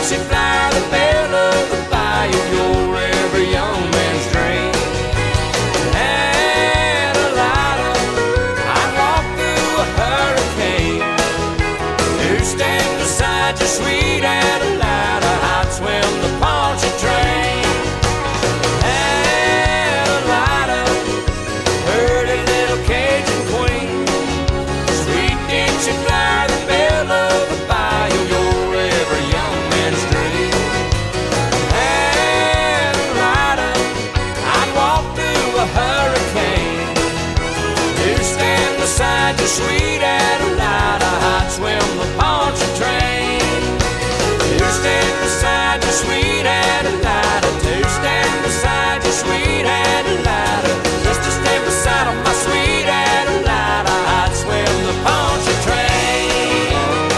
Dixie flower, the belle of the bayou, you're every young man's dream. Adelina, I'd walk through a hurricane to stand beside your sweet Adelina. I'd swim the Pontchartrain. Adelina, pretty little Cajun queen, sweet Dixie flower, the belle of the bayou, you're every young man's dream. Adelina, I'd walk through a hurricane to stand beside your sweet Adelina. I'd swim the Pontchartrain to stand beside your sweet Adelina, to stand beside your sweet Adelina, just to stand beside my sweet Adelina. I'd swim the Pontchartrain.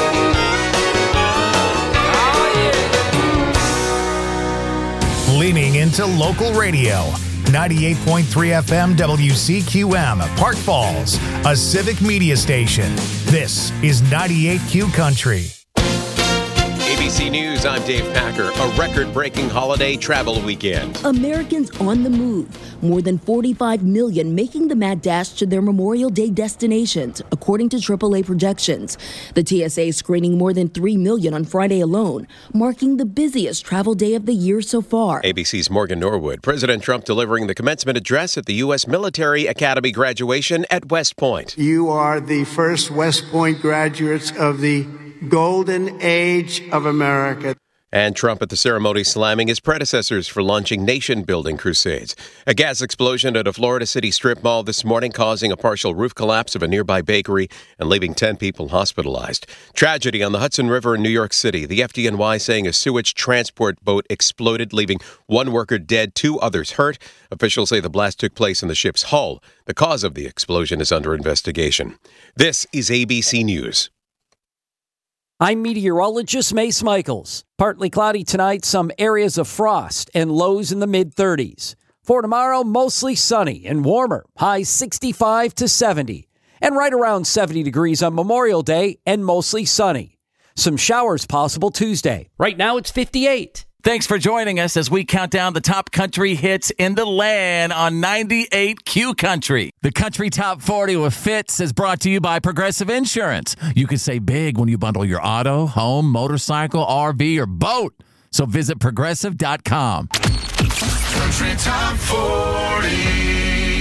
Oh yeah. Leaning into local radio. 98.3 FM WCQM, Park Falls, a civic media station. This is 98Q Country. ABC News, I'm Dave Packer. A record-breaking holiday travel weekend. Americans on the move. More than 45 million making the mad dash to their Memorial Day destinations, according to AAA projections. The TSA screening more than 3 million on Friday alone, marking the busiest travel day of the year so far. ABC's Morgan Norwood. President Trump delivering the commencement address at the U.S. Military Academy graduation at West Point. You are the first West Point graduates of the golden age of America. And Trump at the ceremony slamming his predecessors for launching nation-building crusades. A gas explosion at a Florida City strip mall this morning causing a partial roof collapse of a nearby bakery and leaving 10 people hospitalized. Tragedy on the Hudson River in New York City. The FDNY saying a sewage transport boat exploded, leaving one worker dead, 2 others hurt. Officials say the blast took place in the ship's hull. The cause of the explosion is under investigation. This is ABC News. I'm meteorologist Mace Michaels. Partly cloudy tonight, some areas of frost and lows in the mid-30s. For tomorrow, mostly sunny and warmer, highs 65 to 70. And right around 70 degrees on Memorial Day and mostly sunny. Some showers possible Tuesday. Right now it's 58. Thanks for joining us as we count down the top country hits in the land on 98Q Country. The Country Top 40 with Fitz is brought to you by Progressive Insurance. You can save big when you bundle your auto, home, motorcycle, RV, or boat. So visit Progressive.com. Country Top 40.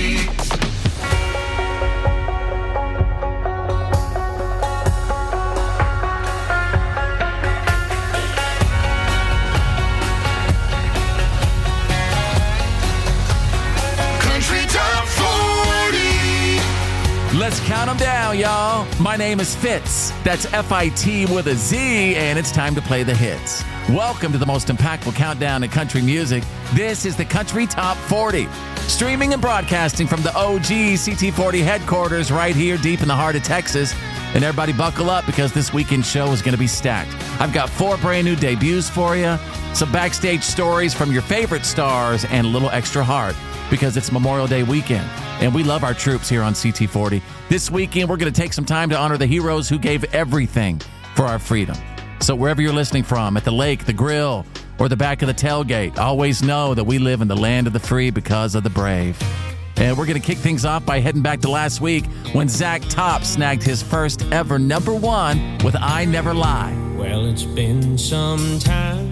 Let's count them down, y'all. My name is Fitz. That's F-I-T with a Z, and it's time to play the hits. Welcome to the most impactful countdown in country music. This is the Country Top 40. Streaming and broadcasting from the OG CT40 headquarters right here deep in the heart of Texas. And everybody buckle up because this weekend show is going to be stacked. I've got 4 brand new debuts for you, some backstage stories from your favorite stars, and a little extra heart because it's Memorial Day weekend. And we love our troops here on CT40. This weekend, we're going to take some time to honor the heroes who gave everything for our freedom. So wherever you're listening from, at the lake, the grill, or the back of the tailgate, always know that we live in the land of the free because of the brave. And we're going to kick things off by heading back to last week when Zach Top snagged his first ever #1 with I Never Lie. Well, it's been some time.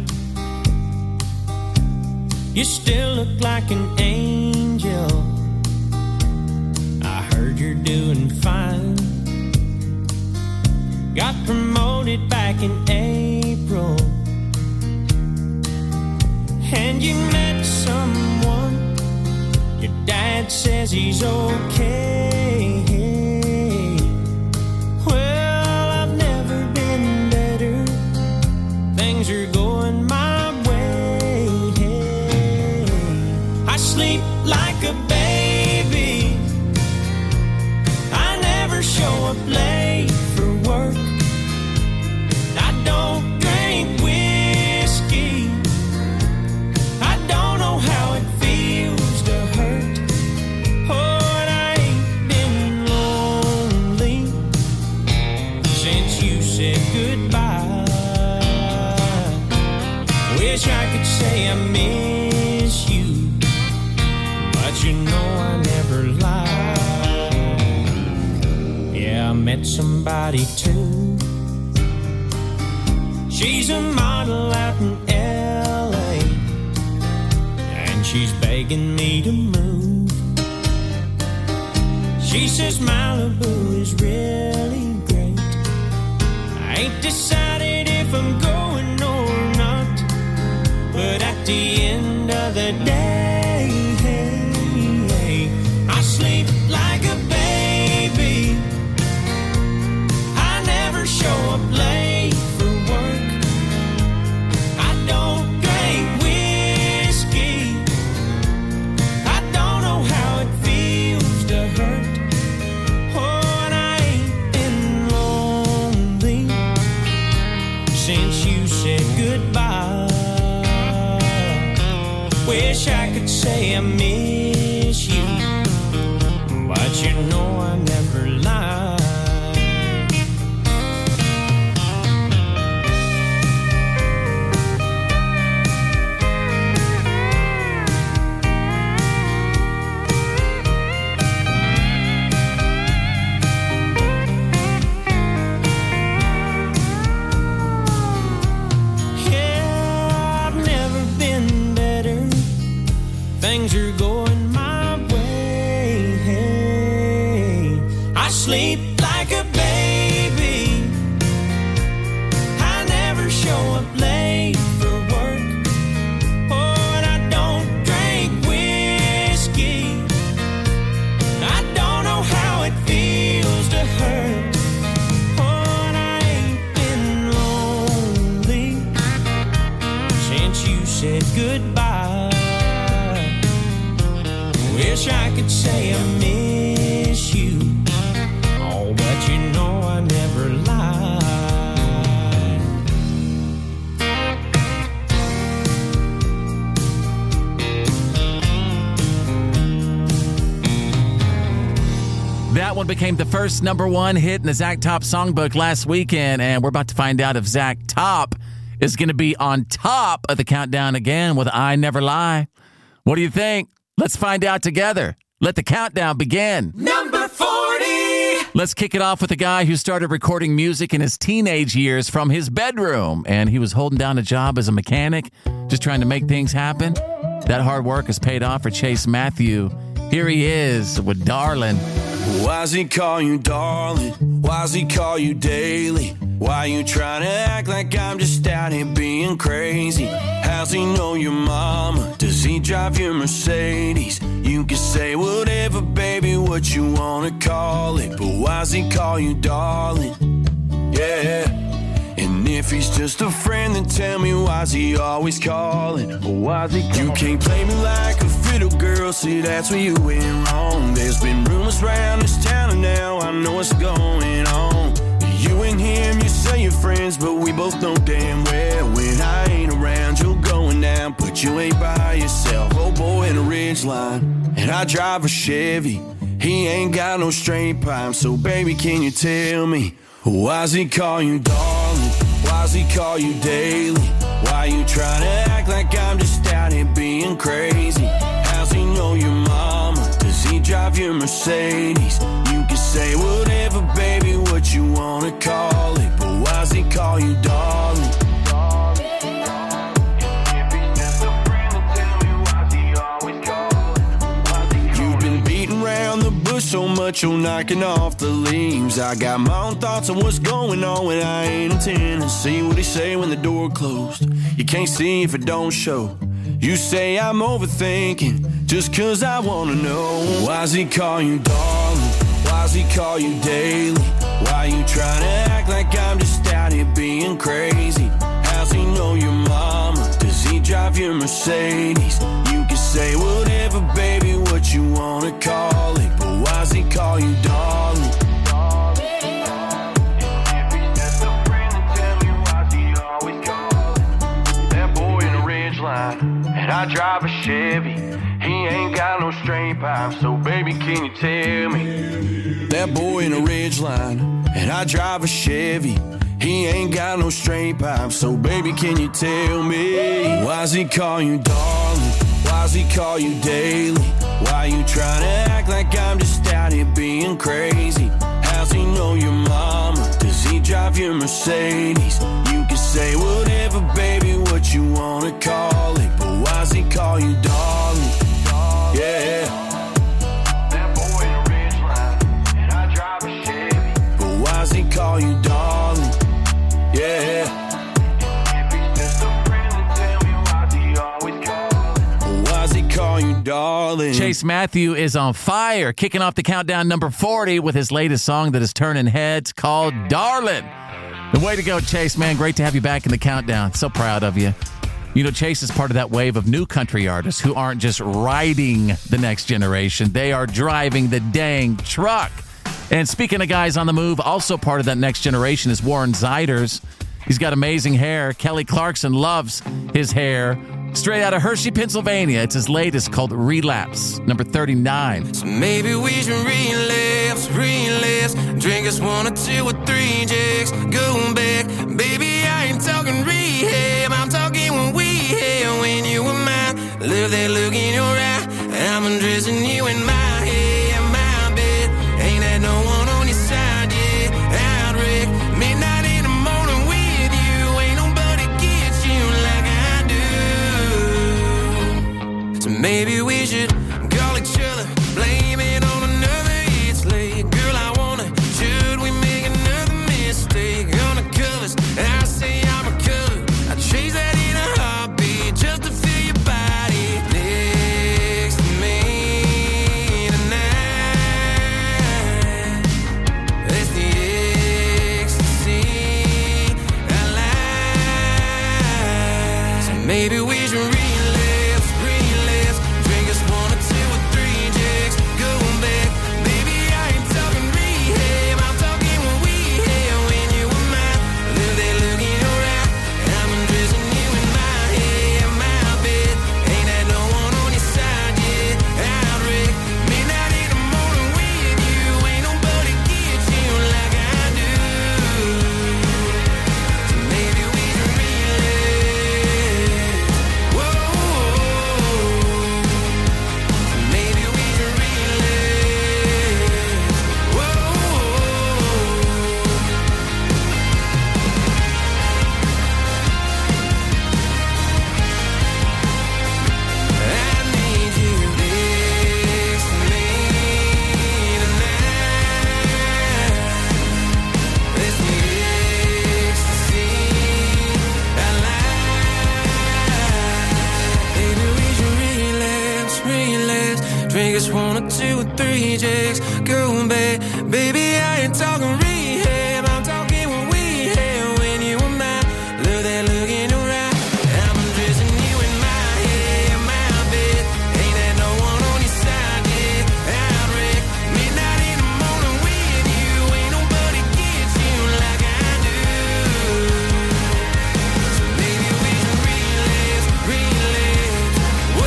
You still look like an angel. I heard you're doing fine. Got promoted back in April. And you met someone. Your dad says he's okay. Well, I've never been better. Things are going my way. I sleep like a baby. I never show up late for work. I don't drink whiskey. I don't know how it feels to hurt. Oh, and I ain't been lonely since you said goodbye. Wish I could say I miss you, but you know I never lie. Yeah, I met somebody too. She's a model out in L.A., and she's begging me to move. She says Malibu is really great. I ain't decided if I'm going or not, but at the end of the day, I sleep like a baby. I never show up late for work. I don't drink whiskey. I don't know how it feels to hurt. Oh, and I ain't been lonely since you said goodbye. Wish I could say I miss you, but you know I never lie. Things are going my way. I sleep like a baby. I never show up late for work. Oh, and I don't drink whiskey. I don't know how it feels to hurt. Oh, and I ain't been lonely since you said goodbye. Wish I could say I miss you, oh, but you know I never lied. That one became the first #1 hit in the Zach Top songbook last weekend, and we're about to find out if Zach Top is going to be on top of the countdown again with I Never Lie. What do you think? Let's find out together. Let the countdown begin. Number 40. Let's kick it off with a guy who started recording music in his teenage years from his bedroom, and he was holding down a job as a mechanic, just trying to make things happen. That hard work has paid off for Chase Matthew. Here he is with Darling. Why's he call you darling? Why's he call you daily? Why you trying to act like I'm just out here being crazy? How's he know your mama? Does he drive your Mercedes? You can say whatever, baby, what you wanna call it, but why's he call you darling? Yeah. And if he's just a friend, then tell me why's he always calling? Why's he calling? You can't play me like a fiddle girl, see that's where you went wrong. There's been rumors around this town and now I know what's going on. You and him, you say you're friends, but we both know damn well when I ain't around, you're going down, but you ain't by yourself. Oh boy in a Ridgeline, and I drive a Chevy. He ain't got no straight pipe, so baby, can you tell me why's he call you darling? Why's he call you daily? Why you trying to act like I'm just out here being crazy? How's he know your mama? Does he drive your Mercedes? You can say whatever, baby, what you wanna call it, but why's he call you darling? You've been beating around the bush so much you're knocking off the leaves. I got my own thoughts on what's going on when I ain't intending to see what he say when the door closed. You can't see if it don't show. You say I'm overthinking just cause I wanna know. Why's he call you darling? Why's he call you daily? Why you trying to act like I'm just out here being crazy? How's he know your mama? Does he drive your Mercedes? You can say whatever, baby, what you wanna call it, but why's he call you darling? That boy in a Ridgeline, and I drive a Chevy. He ain't got no straight pipe, so baby, can you tell me? That boy in a Ridgeline, and I drive a Chevy. He ain't got no straight pipe, so baby, can you tell me? Why's he call you darling? Why's he call you daily? Why you trying to act like I'm just out here being crazy? How's he know your mama? Does he drive your Mercedes? You can say whatever, baby, what you wanna call it, but why's he call you darling? Yeah. That boy in a ridge line, and I drive a Chevy. But why's he call you darling? Yeah. If he's just a friend, then tell me why's he always calling? But why's he call you darling? Chase Matthew is on fire, kicking off the countdown number 40 with his latest song that is turning heads called Darlin'. The way to go, Chase, man. Great to have you back in the countdown. So proud of you. You know, Chase is part of that wave of new country artists who aren't just riding the next generation. They are driving the dang truck. And speaking of guys on the move, also part of that next generation is Warren Zeiders. He's got amazing hair. Kelly Clarkson loves his hair. Straight out of Hershey, Pennsylvania. It's his latest called Relapse, number 39. So maybe we should relapse. Drink us 1 or 2 or 3 jigs. Go back. Baby, I ain't talking rehab. I'm talking when we had, when you were mine. Love that look in your eye. I'm undressing you in my head, my bed. Ain't had no one on your side yet. Outrick. Midnight in the morning with you. Ain't nobody gets you like I do. So maybe we should call each other, blame it on another. It's late, girl, I wanna. Should we make another mistake on the covers? I say I'm recovered. I chase that in a heartbeat just to feel your body next to me tonight. That's the ecstasy I like. So maybe we should relapse. Drink us 1 or 2 or 3 jigs. Go back. Baby, I ain't talking rehab. I'm talking when we had, when you were mine. Love that look in your eye. I'm undressing you in my head, my bed. Ain't had no one on your side yet. Outrick. Midnight in the morning with you. Ain't nobody gets you like I do. So maybe we should relapse. Whoa. So maybe we should relapse. Whoa. I need you next to me tonight. It's the ecstasy I like. Maybe we should relapse. Drink us 1 or 2 or 3 jigs. Go back. Baby, I ain't talking rehab. I'm talking when we had, when you were mine. Love that look in your eye. I'm undressing you in my head, my bed. Ain't had no one on your side yet. Outrick. Midnight in the morning with you. Ain't nobody gets you like I do. So maybe we should relapse.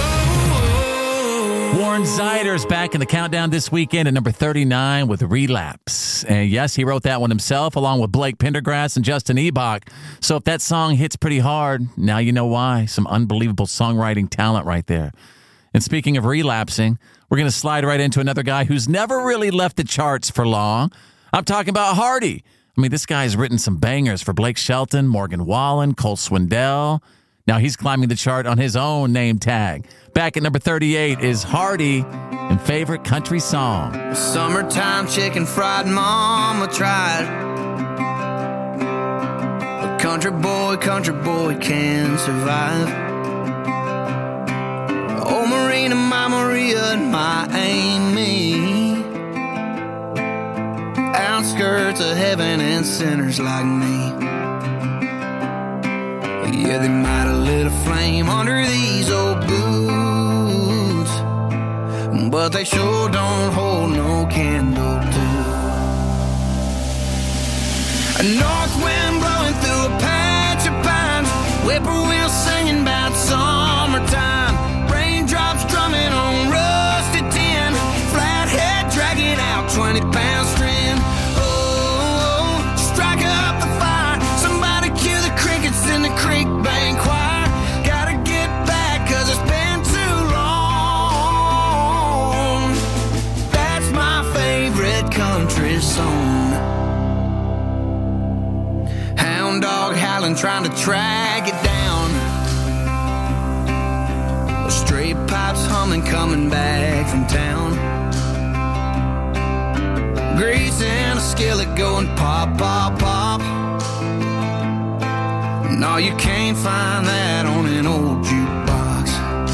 Whoa. Warren Zeiders back in the countdown this weekend at number 39 with Relapse. And yes, he wrote that one himself along with Blake Pendergrass and Justin Ebach. So if that song hits pretty hard, now you know why. Some unbelievable songwriting talent right there. And speaking of relapsing, we're going to slide right into another guy who's never really left the charts for long. I'm talking about Hardy. I mean, this guy's written some bangers for Blake Shelton, Morgan Wallen, Cole Swindell. Now he's climbing the chart on his own name tag. Back at number 38 is Hardy and Favorite Country Song. Summertime chicken fried mama tried. A country boy can survive. Oh, Marina, my Maria, and my Amy. Outskirts of heaven and sinners like me. Yeah, they might have lit a flame under these old boots, but they sure don't hold no candle to a north wind blowing through a patch of pines, whippoorwills singing about summertime, raindrops drumming on rusty tin, flathead dragging out 20-pound string. Oh, strike up the fire, somebody cue the crickets in the creek bank choir. Gotta get trying to track it down. The straight pipes humming, coming back from town. Grease in a skillet going pop, pop, pop. No, you can't find that on an old jukebox.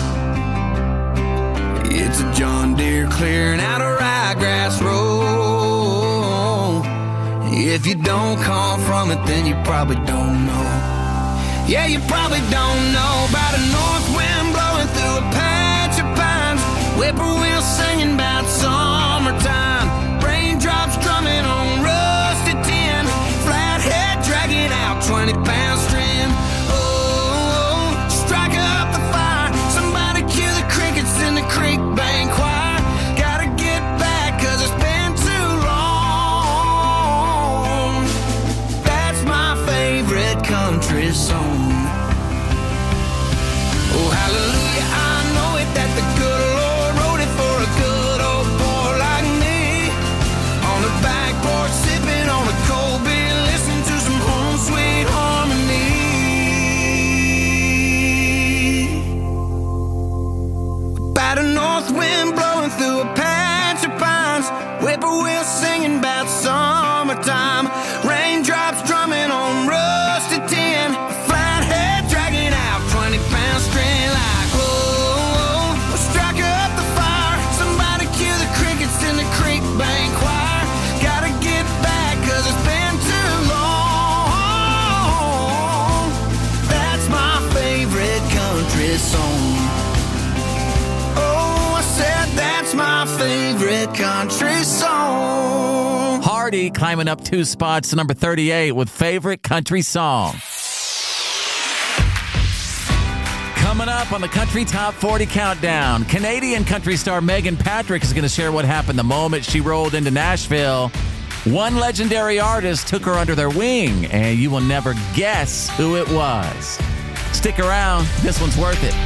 It's a John Deere clearing out a ryegrass row. If you don't come from it, then you probably don't know. Yeah, you probably don't know about a north wind blowing through a patch of pines, whippoorwill singing about summertime, raindrops drumming on rusty tin, flathead dragging out 20-pound string. Creek bank choir, gotta get back 'cause it's been too long. That's my favorite country song. Oh, hallelujah, I know it that the good Lord wrote it for a good old boy like me. On the back porch, sipping on a cold beer, listening to some home sweet harmony. About a north wind blowing through a patch of pines, whippoorwill singing about summertime, raindrops drumming on rusty tin, flathead dragging out 20-pound string like whoa, whoa. Strike up the fire, somebody cue the crickets in the creek bank choir. Gotta get back 'cause it's been too long. That's my favorite country song. That's my favorite country song. Hardy climbing up 2 spots to number 38 with favorite country song. Coming up on the Country Top 40 Countdown, Canadian country star Megan Patrick is going to share what happened the moment she rolled into Nashville. One legendary artist took her under their wing, and you will never guess who it was. Stick around. This one's worth it.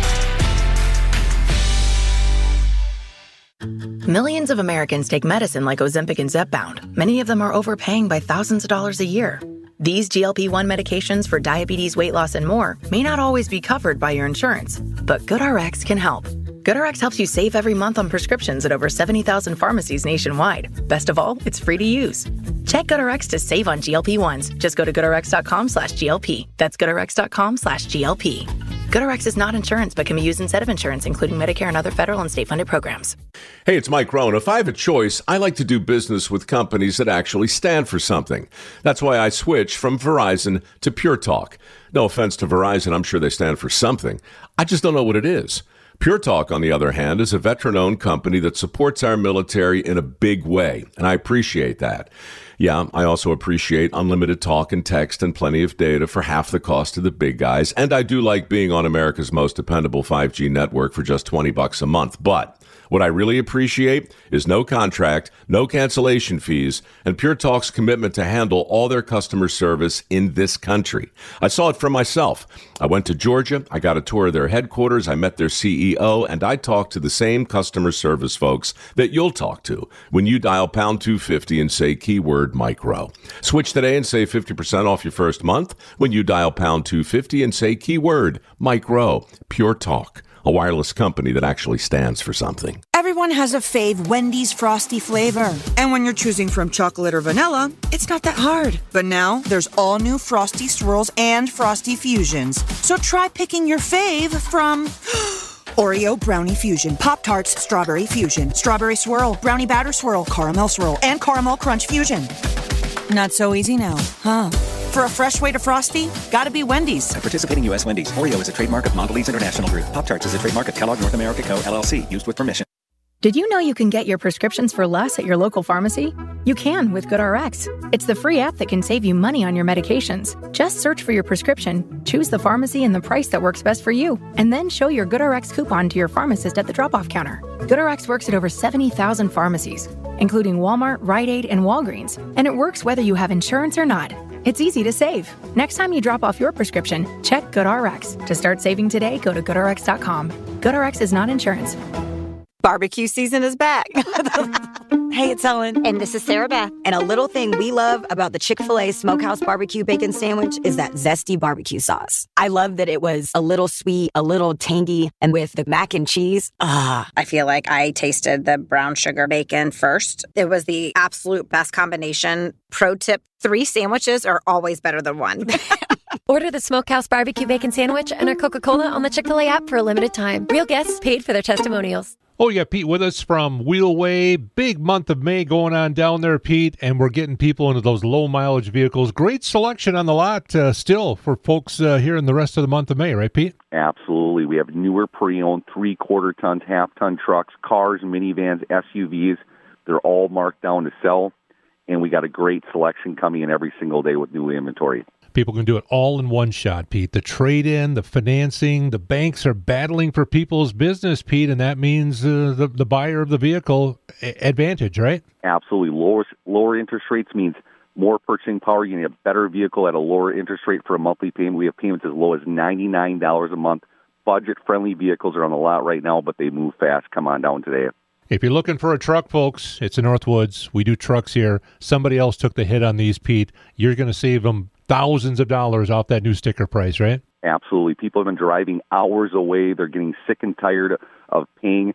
Millions of Americans take medicine like Ozempic and Zepbound. Many of them are overpaying by thousands of dollars a year. These GLP-1 medications for diabetes, weight loss, and more may not always be covered by your insurance, but GoodRx can help. GoodRx helps you save every month on prescriptions at over 70,000 pharmacies nationwide. Best of all, it's free to use. Check GoodRx to save on GLP-1s. Just go to GoodRx.com/GLP. That's GoodRx.com/GLP. GoodRx is not insurance, but can be used instead of insurance, including Medicare and other federal and state-funded programs. Hey, it's Mike Rohn. If I have a choice, I like to do business with companies that actually stand for something. That's why I switched from Verizon to Pure Talk. No offense to Verizon, I'm sure they stand for something. I just don't know what it is. Pure Talk, on the other hand, is a veteran-owned company that supports our military in a big way, and I appreciate that. Yeah, I also appreciate unlimited talk and text and plenty of data for half the cost of the big guys, and I do like being on America's most dependable 5G network for just $20 a month, but what I really appreciate is no contract, no cancellation fees, and Pure Talk's commitment to handle all their customer service in this country. I saw it for myself. I went to Georgia, I got a tour of their headquarters, I met their CEO, and I talked to the same customer service folks that you'll talk to when you dial pound 250 and say keyword Mike Rowe. Switch today and save 50% off your first month when you dial pound 250 and say keyword Mike Rowe. Pure Talk, a wireless company that actually stands for something. Everyone has a fave Wendy's Frosty flavor. And when you're choosing from chocolate or vanilla, it's not that hard. But now, there's all new Frosty Swirls and Frosty Fusions. So try picking your fave from Oreo Brownie Fusion, Pop-Tarts Strawberry Fusion, Strawberry Swirl, Brownie Batter Swirl, Caramel Swirl, and Caramel Crunch Fusion. Not so easy now, huh? For a fresh way to Frosty, gotta be Wendy's. At participating U.S. Wendy's, Oreo is a trademark of Mondelez International Group. Pop-Tarts is a trademark of Kellogg North America Co., LLC, used with permission. Did you know you can get your prescriptions for less at your local pharmacy? You can with GoodRx. It's the free app that can save you money on your medications. Just search for your prescription, choose the pharmacy and the price that works best for you, and then show your GoodRx coupon to your pharmacist at the drop-off counter. GoodRx works at over 70,000 pharmacies, including Walmart, Rite Aid, and Walgreens, and it works whether you have insurance or not. It's easy to save. Next time you drop off your prescription, check GoodRx. To start saving today, go to GoodRx.com. GoodRx is not insurance. Barbecue season is back. Hey, it's Ellen. And this is Sarah Beth. And a little thing we love about the Chick-fil-A Smokehouse Barbecue Bacon Sandwich is that zesty barbecue sauce. I love that it was a little sweet, a little tangy, and with the mac and cheese, I feel like I tasted the brown sugar bacon first. It was the absolute best combination. Pro tip, 3 sandwiches are always better than 1. Order the Smokehouse Barbecue Bacon Sandwich and our Coca-Cola on the Chick-fil-A app for a limited time. Real guests paid for their testimonials. Oh, you got Pete with us from Wheelway. Big month of May going on down there, Pete, and we're getting people into those low-mileage vehicles. Great selection on the lot still for folks here in the rest of the month of May, right, Pete? Absolutely. We have newer pre-owned 3/4 tons, half-ton trucks, cars, minivans, SUVs. They're all marked down to sell, and we got a great selection coming in every single day with new inventory. People can do it all in one shot, Pete. The trade-in, the financing, the banks are battling for people's business, Pete, and that means the buyer of the vehicle advantage, right? Absolutely. Lower interest rates means more purchasing power. You get a better vehicle at a lower interest rate for a monthly payment. We have payments as low as $99 a month. Budget-friendly vehicles are on the lot right now, but they move fast. Come on down today. If you're looking for a truck, folks, it's in Northwoods. We do trucks here. Somebody else took the hit on these, Pete. You're going to save them thousands of dollars off that new sticker price, right? Absolutely. People have been driving hours away. They're getting sick and tired of paying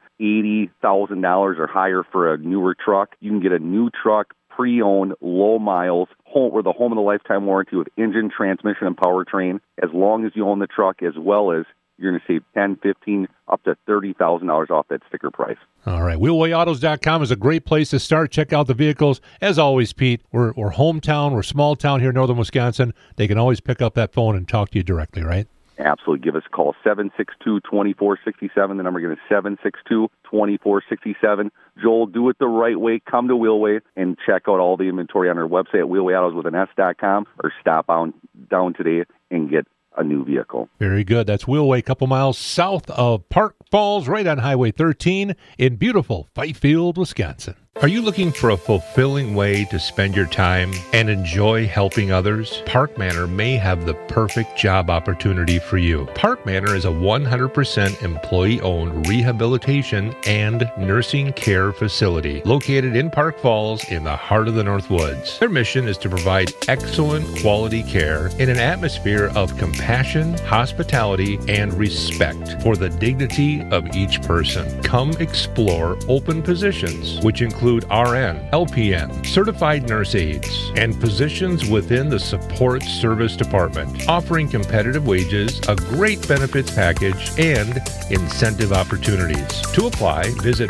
$80,000 or higher for a newer truck. You can get a new truck, pre-owned, low miles, we're the home of the lifetime warranty with engine, transmission, and powertrain, as long as you own the truck, as well as you're going to save $10,000, $15,000, up to $30,000 off that sticker price. All right. WheelwayAutos.com is a great place to start. Check out the vehicles. As always, Pete, we're hometown. We're small town here in northern Wisconsin. They can always pick up that phone and talk to you directly, right? Absolutely. Give us a call, 762-2467. The number again is 762-2467. Joel, do it the right way. Come to Wheelway and check out all the inventory on our website at wheelwayautos.com or stop down today and get a new vehicle. Very good. That's Wheelway, a couple miles south of Park Falls, right on Highway 13 in beautiful Fifield, Wisconsin. Are you looking for a fulfilling way to spend your time and enjoy helping others? Park Manor may have the perfect job opportunity for you. Park Manor is a 100% employee-owned rehabilitation and nursing care facility located in Park Falls in the heart of the Northwoods. Their mission is to provide excellent quality care in an atmosphere of compassion, hospitality, and respect for the dignity of each person. Come explore open positions, which include RN, LPN, certified nurse aides, and positions within the support service department, offering competitive wages, a great benefits package, and incentive opportunities. To apply, visit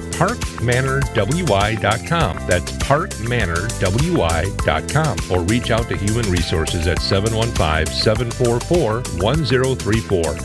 parkmanorwy.com. That's parkmanorwy.com, or reach out to Human Resources at 715-744-1034.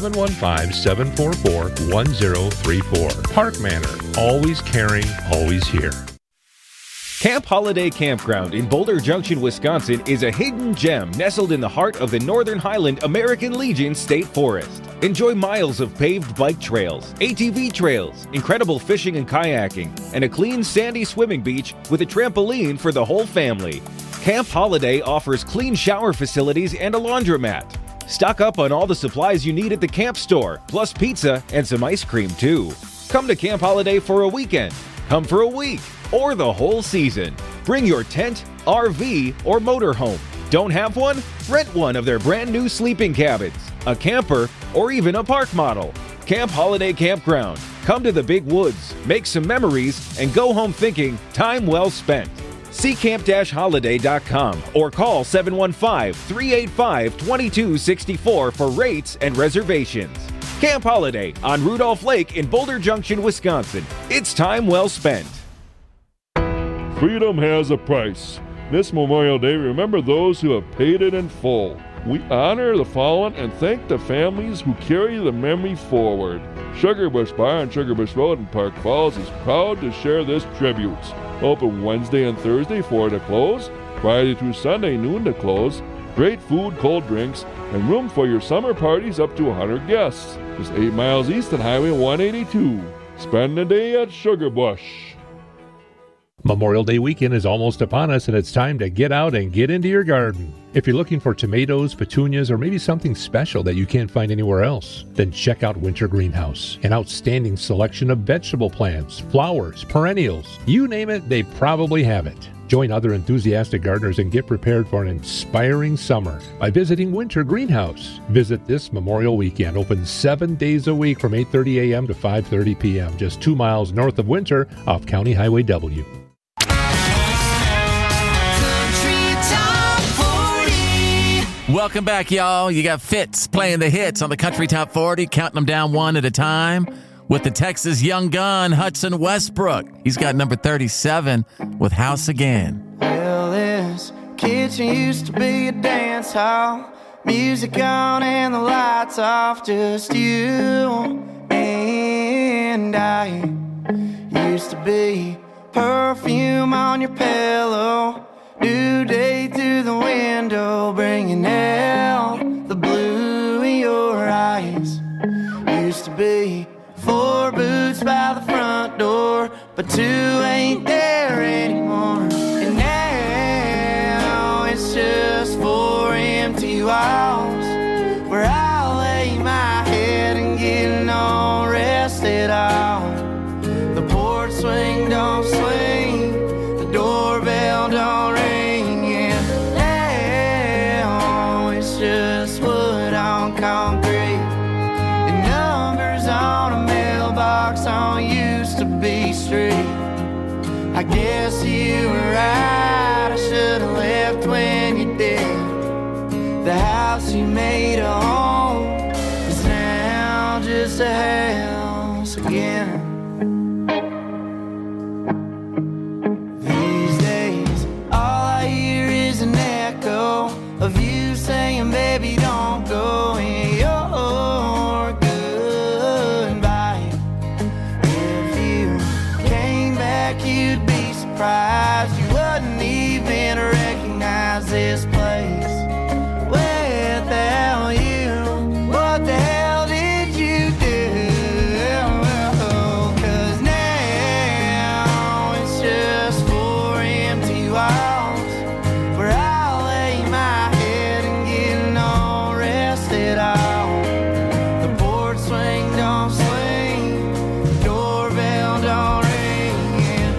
715-744-1034. Park Manor, always caring, always here. Camp Holiday Campground in Boulder Junction, Wisconsin is a hidden gem nestled in the heart of the Northern Highland American Legion State Forest. Enjoy miles of paved bike trails, ATV trails, incredible fishing and kayaking, and a clean sandy swimming beach with a trampoline for the whole family. Camp Holiday offers clean shower facilities and a laundromat. Stock up on all the supplies you need at the camp store, plus pizza and some ice cream too. Come to Camp Holiday for a weekend. Come for a week or the whole season. Bring your tent, RV, or motorhome. Don't have one? Rent one of their brand new sleeping cabins, a camper, or even a park model. Camp Holiday Campground. Come to the big woods, make some memories, and go home thinking time well spent. See camp-holiday.com or call 715-385-2264 for rates and reservations. Camp Holiday on Rudolph Lake in Boulder Junction, Wisconsin. It's time well spent. Freedom has a price. This Memorial Day, remember those who have paid it in full. We honor the fallen and thank the families who carry the memory forward. Sugarbush Bar on Sugarbush Road in Park Falls is proud to share this tribute. Open Wednesday and Thursday 4 to close, Friday through Sunday noon to close. Great food, cold drinks, and room for your summer parties up to 100 guests. Just 8 miles east on Highway 182. Spend the day at Sugarbush. Memorial Day weekend is almost upon us, and it's time to get out and get into your garden. If you're looking for tomatoes, petunias, or maybe something special that you can't find anywhere else, then check out Winter Greenhouse. An outstanding selection of vegetable plants, flowers, perennials. You name it, they probably have it. Join other enthusiastic gardeners and get prepared for an inspiring summer by visiting Winter Greenhouse. Visit this Memorial Weekend, open 7 days a week from 8:30 a.m. to 5:30 p.m., just 2 miles north of Winter off County Highway W. Welcome back, y'all. You got Fitz playing the hits on the Country Top 40, counting them down one at a time with the Texas young gun, Hudson Westbrook. He's got number 37 with House Again. Well, this kitchen used to be a dance hall, music on and the lights off, just you and I. Used to be perfume on your pillow, new day through the window, bringing out the blue in your eyes. Used to be 4 boots by the front door, but 2 ain't there anymore. And now it's just 4 empty walls, where I lay my head and get no rest at all. The porch swing don't swing, the doorbell don't ring, and now it's just wood on concrete and numbers on a mailbox on used to be street. I guess you were right, I should've left when you did. The house you made a home is now just a house again. These days, all I hear is an echo of you saying, baby, don't go in your goodbye. If you came back, you'd be surprised. You wouldn't even recognize this place without you. What the hell did you do? 'Cause now it's just 4 empty walls, where I lay my head and get no rest at all. The porch swing don't swing, the doorbell don't ring, and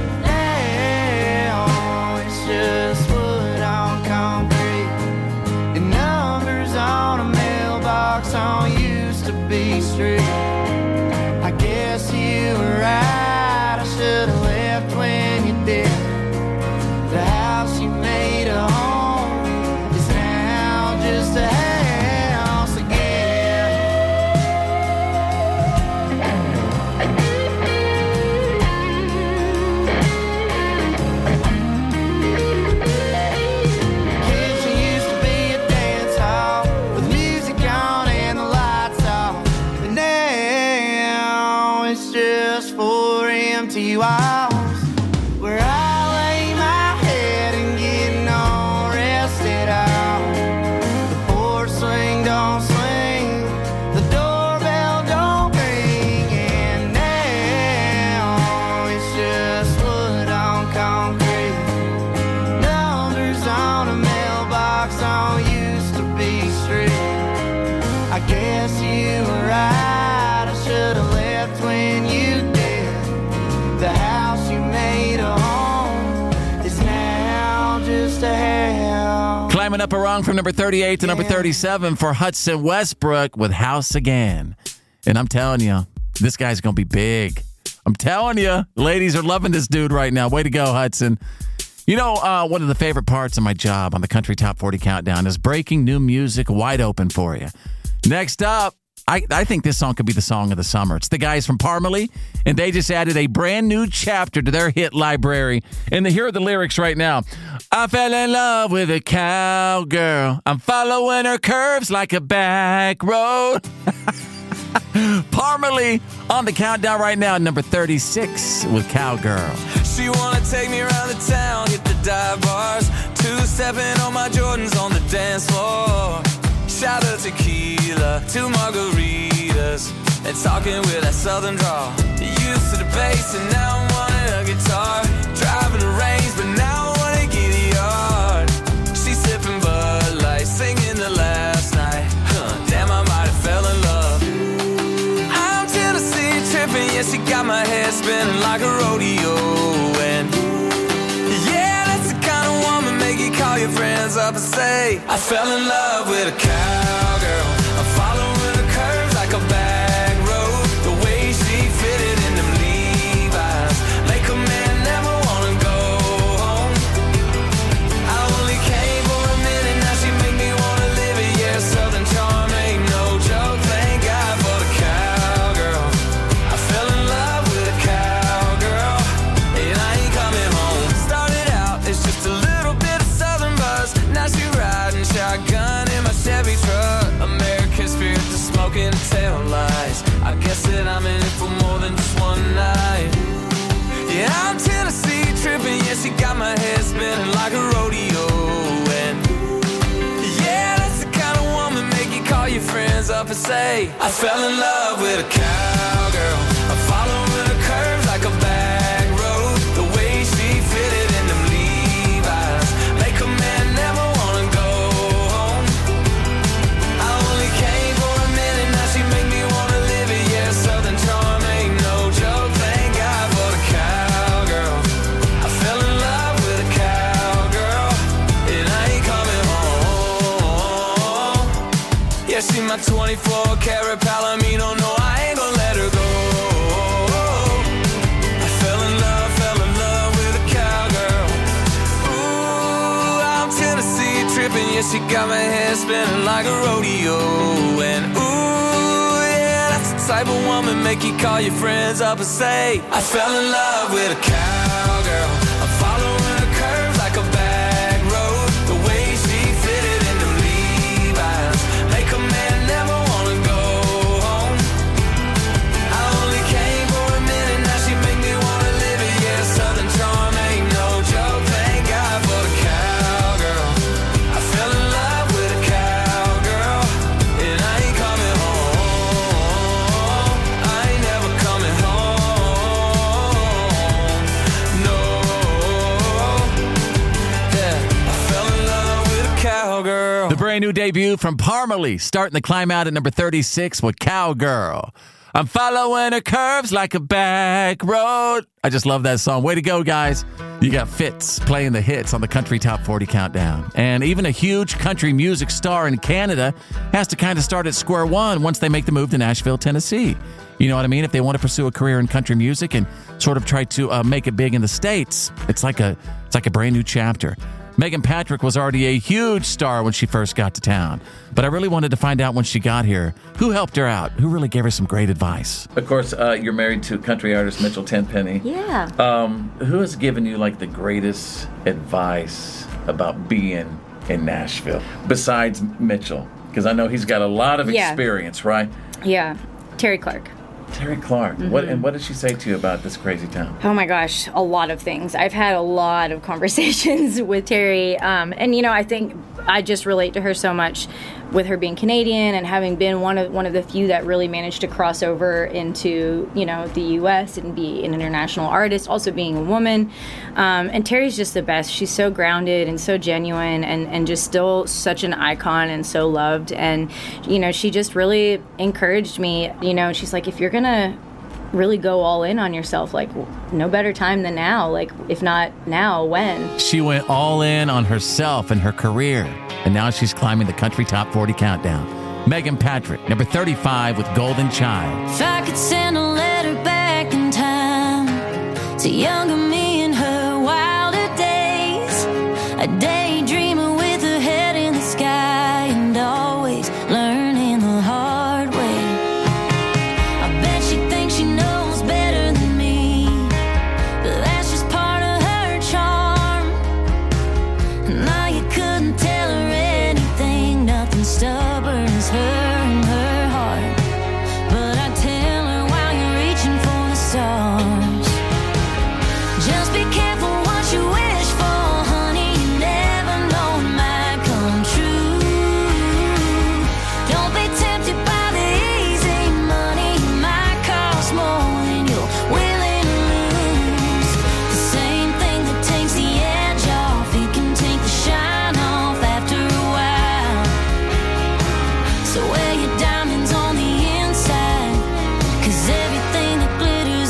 now it's just wood on concrete and numbers on a mailbox on used to be street. I guess you were right, I should've left when you did. The house you made a home is now just a house again. Kitchen used to be a dance hall with music on and the lights off, but now it's just 4 empty walls, where I lay my head and get no rest at all. The porch swing don't swing, the doorbell don't ring, and now it's just wood on concrete, numbers on a mailbox on used to be street. I guess you were right, I should've left when you did. The house you made a home is now just a house. Climbing up a rung from number 38 to number 37 for Hudson Westbrook with House Again. And I'm telling you, this guy's going to be big. I'm telling you, ladies are loving this dude right now. Way to go, Hudson. You know, one of the favorite parts of my job on the Country Top 40 Countdown is breaking new music wide open for you. Next up, I think this song could be the song of the summer. It's the guys from Parmalee, and they just added a brand new chapter to their hit library. And here are the lyrics right now. I fell in love with a cowgirl. I'm following her curves like a back road. Parmalee on the countdown right now, number 36 with Cowgirl. She wanna take me around the town, hit the dive bars, 2-stepping on my Jordans on the dance floor. Shot of tequila, 2 margaritas, and talking with that southern drawl. Used to the bass and now I'm wanting a guitar. Driving the range, but now I wanna get a yard. She's sipping Bud Light. yeah, she got my head spinning like a rodeo. And yeah, that's the kind of woman make you call your friends up and say, I fell in love with a cowgirl. I'm following her curves like a back road. The way she fitted in them Levi's make a man never wanna go home. I only came for a minute, now she make me wanna live it. Yeah, Southern charm ain't no joke. Thank God for the cowgirl. I fell in love with a cowgirl, and I ain't coming home. Started out as just a little bit of Southern buzz. Now she riding shotgun in my Chevy truck. American spirit to smoking tail lights. I guess that I'm in it for more than just one night. Yeah, I'm Tennessee tripping. Yeah, she got my head spinning like a rodeo. And yeah, that's the kind of woman make you call your friends up and say, I fell in love with a cowgirl. I'm following her curves like a back road. The way she fitted in them Levi's make a man never wanna go home. I only came for a minute, now she make me wanna live it. Yeah, Southern charm ain't no joke. Thank God for the cowgirl. I fell in love with a cowgirl, and I ain't coming home. Yeah, she my 24-karat Palomino. No, I ain't gonna let her go. I fell in love with a cowgirl. Ooh, I'm Tennessee tripping. Yeah, she got my head spinning like a rodeo. And ooh, yeah, that's the type of woman make you call your friends up and say, I fell in love with a cowgirl. I'm following her curves like a back road. The way she fitted in them Levi's make a man never wanna go home. I only came for a minute, now she make me wanna live it. Yeah, Southern charm ain't no joke. Thank God for the cowgirl. I fell in love with a cowgirl, and I ain't coming home. I ain't never coming home. No. Yeah, I fell in love with a cowgirl. The brand new debut from Parmalee, starting the climb out at number 36 with Cowgirl. I'm following her curves like a back road. I just love that song. Way to go, guys. You got Fitz playing the hits on the Country Top 40 Countdown. And even a huge country music star in Canada has to kind of start at square one once they make the move to Nashville, Tennessee. You know what I mean? If they want to pursue a career in country music and sort of try to make it big in the States, it's like a brand new chapter. Megan Patrick was already a huge star when she first got to town. But I really wanted to find out when she got here, who helped her out, who really gave her some great advice. Of course, you're married to country artist Mitchell Tenpenny. Yeah. Who has given you like the greatest advice about being in Nashville besides Mitchell? Because I know he's got a lot of experience, right? Yeah. Terry Clark. Terry Clark. Mm-hmm. What did she say to you about this crazy town? Oh my gosh, a lot of things. I've had a lot of conversations with Terry, and you know, I think I just relate to her so much with her being Canadian and having been one of the few that really managed to cross over into, you know, the U.S. and be an international artist, also being a woman. And Terry's just the best. She's so grounded and so genuine and just still such an icon and so loved. And, you know, she just really encouraged me. You know, she's like, if you're going to really go all in on yourself, like, no better time than now. Like, if not now, when? She went all in on herself and her career, and now she's climbing the Country Top 40 Countdown. Megan Patrick, number 35 with Golden Child. If I could send a letter back in time to younger me in her wilder days, a daydreamer with her head in the sky and always learning the hard way. I bet she thinks she knows better than me, but that's just part of her charm. Now you couldn't tell her anything, nothing stubborn as her and her heart. But I tell her while you're reaching for the stars, just be careful what you wish for, honey. You never know it might come true. Don't be tempted by the easy money. It might cost more than you're willing to lose. The same thing that takes the edge off, it can take the shine off after a while. So wear your diamonds on the inside, 'cause everything that glitters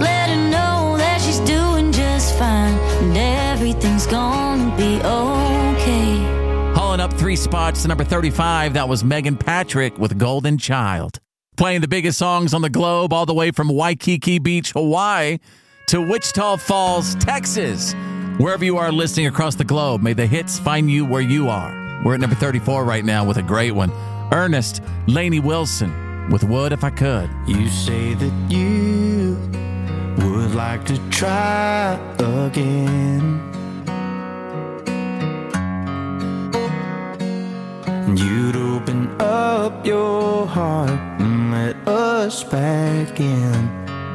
let her know that she's doing just fine and everything's gonna be okay. Hauling up 3 spots to number 35, that was Megan Patrick with Golden Child. Playing the biggest songs on the globe all the way from Waikiki Beach, Hawaii to Wichita Falls, Texas. Wherever you are listening across the globe, may the hits find you where you are. We're at number 34 right now with a great one. Ernest Lainey Wilson with Would If I Could. You say that you would like to try again. You'd open up your heart and let us back in.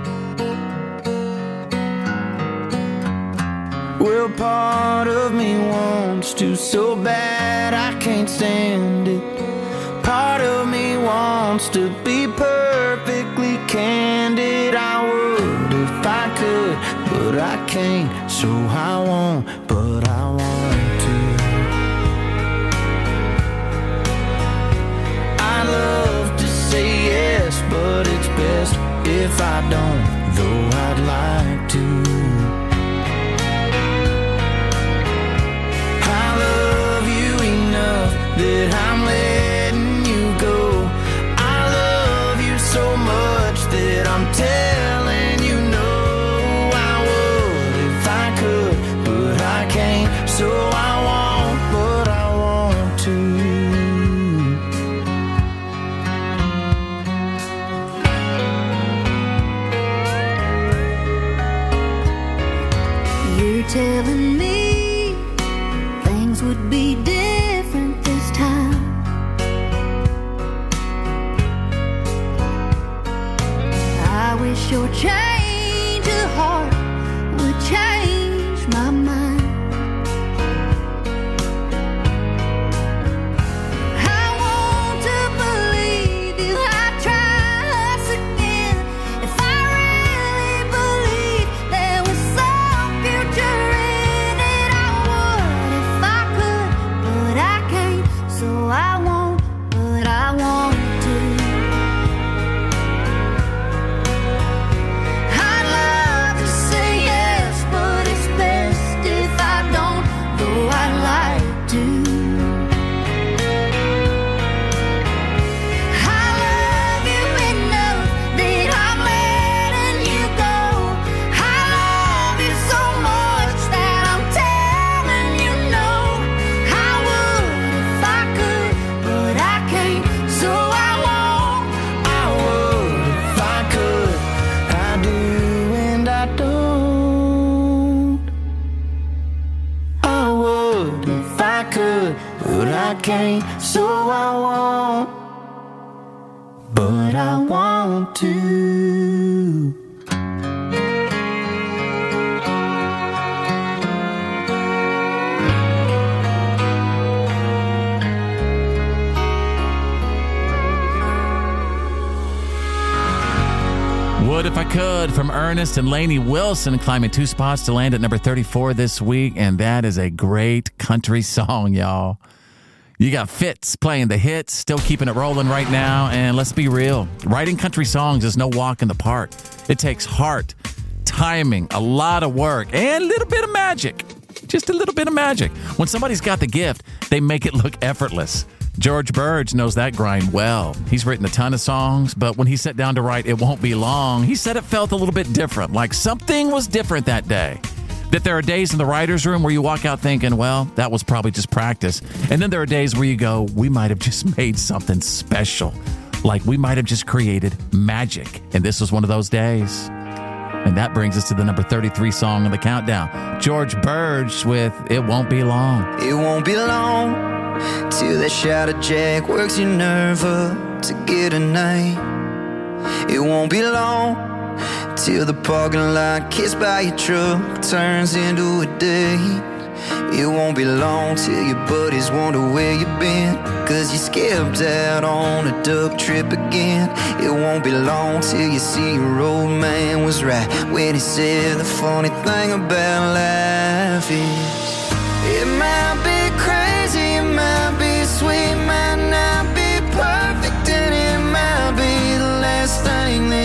Well, part of me wants to so bad I can't stand it. Part of me wants to be perfectly candid. I would if I could, but I can't, so I won't, but I want to. I love to say yes, but it's best if I don't, though I'd like to. I love you enough that I'm letting you go. I love you so much that I'm telling you no. I would if I could, but I can't, so I won't, but I want to. You're telling me things would be different this time. I wish your change of heart would change my mind. I want to believe you. I try us again. If I really believe there was some future in it, I would if I could, but I can't, so I won't, but I want to. I'd love to say yes, but it's best if I don't, though I'd like to. I love you enough that I'm letting you go. I love you so much that I'm telling you no. I would if I could, but I can't, so I won't. I would if I could. I do and I don't. I would if I could, but I can't, so I won't, but I want to. Would If I Could from Ernest and Lainey Wilson, climbing 2 spots to land at number 34 this week. And that is a great country song, y'all. You got Fitz playing the hits, still keeping it rolling right now. And let's be real, writing country songs is no walk in the park. It takes heart, timing, a lot of work, and a little bit of magic. Just a little bit of magic. When somebody's got the gift, they make it look effortless. George Burge knows that grind well. He's written a ton of songs, but when he sat down to write It Won't Be Long, he said it felt a little bit different, like something was different that day. That there are days in the writer's room where you walk out thinking, well, that was probably just practice. And then there are days where you go, we might have just made something special. Like we might have just created magic. And this was one of those days. And that brings us to the number 33 song on the countdown. George Burge with It Won't Be Long. It won't be long till that shouter jack works your nerve up to get a night. It won't be long till the parking lot kissed by your truck turns into a date. It won't be long till your buddies wonder where you've been, 'cause you skipped out on a duck trip again. It won't be long till you see your old man was right when he said the funny thing about life is it might be crazy, it might be sweet, might not be perfect, and it might be the last thing that you ever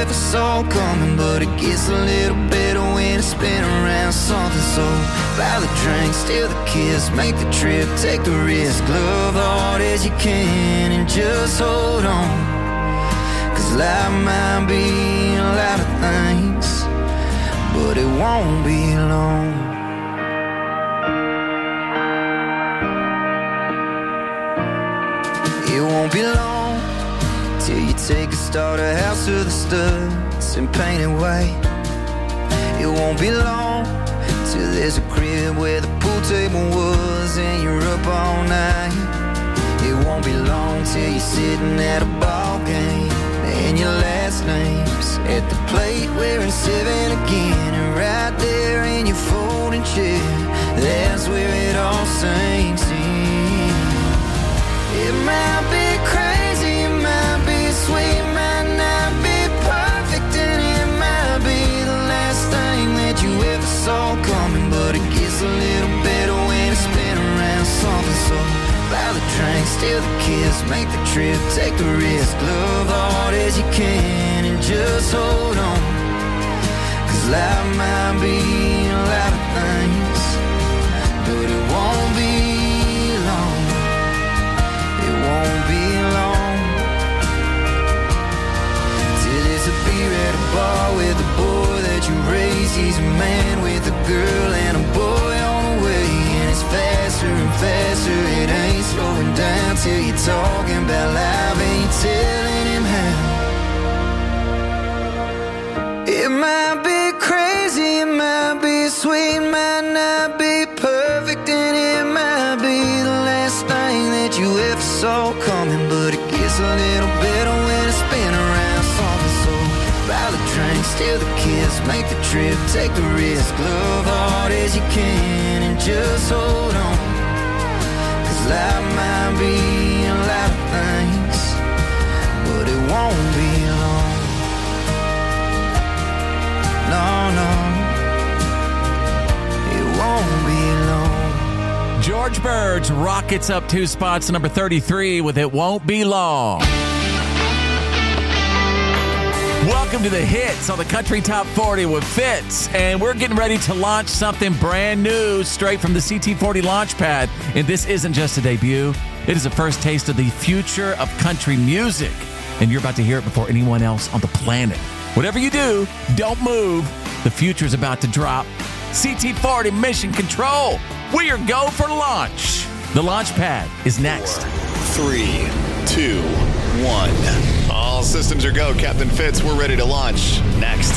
ever saw coming, but it gets a little better when it's spin around something. So buy the drink, steal the kiss, make the trip, take the risk, love hard as you can and just hold on. Cause life might be a lot of things, but it won't be long. It won't be long till you take a starter house to the studs and paint it white. It won't be long till there's a crib where the pool table was and you're up all night. It won't be long till you're sitting at a ball game and your last name's at the plate wearing 7 again. And right there in your folding chair, that's where it all sinks in. It might be crazy, it might be sweet, might not be perfect, and it might be the last thing that you ever saw coming, but it gets a little better when it's spin around something. So buy the drink, steal the kiss, make the trip, take the risk, love hard as you can and just hold on. Cause life might be a lot of things, but it won't be long. It won't be long till there's a beer at a bar with the boy that you raised. He's a man with a girl and a boy on the way, and it's faster and faster. It ain't slowing down till you're talking about life and you're telling him how. It might be crazy, it might be sweet, might not be perfect, and it might be the last thing that you ever saw coming, but it gets a little better when it's spin around something. So buy the drink, steal the kiss, make the trip, take the risk, love hard as you can and just hold on. Cause life might be a lot of things, but it won't be long. No, no, it won't be long. George Bird's rockets up 2 spots to number 33 with It Won't Be Long. Welcome to the hits on the Country Top 40 with Fitz, and we're getting ready to launch something brand new straight from the CT40 Launchpad. And this isn't just a debut, it is a first taste of the future of country music, and you're about to hear it before anyone else on the planet. Whatever you do, don't move. The future is about to drop. CT40 Mission Control. We are go for launch. The Launchpad is next. 4, 3, 2, 1. All systems are go, Captain Fitz. We're ready to launch. Next.